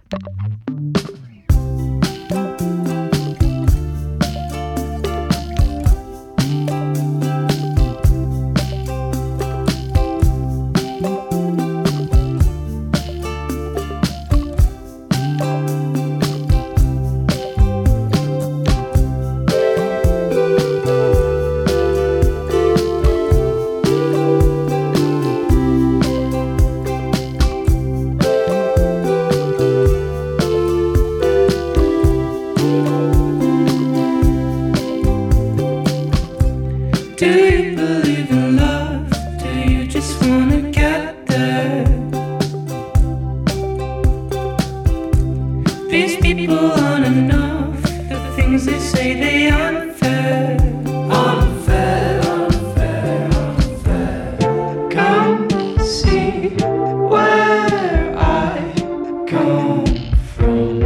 Do you believe in love? Do you just wanna get there? These people aren't enough. The things they say they unfair. Unfair, unfair, unfair. Come see where I come from.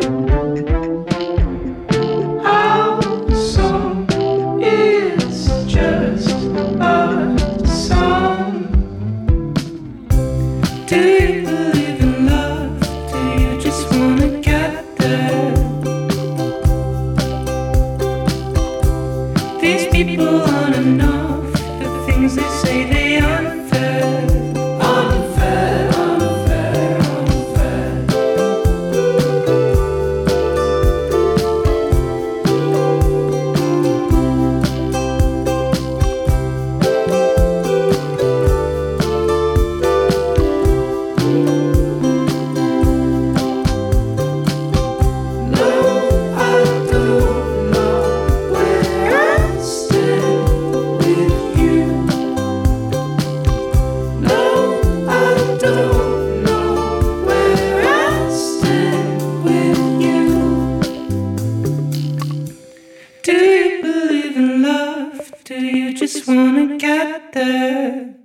Our song is just a song. Do you believe in love? Do you just wanna get there? These people aren't enough. The things they say they unfair. Unfair, unfair, unfair. Do you believe in love? Do you just wanna get there?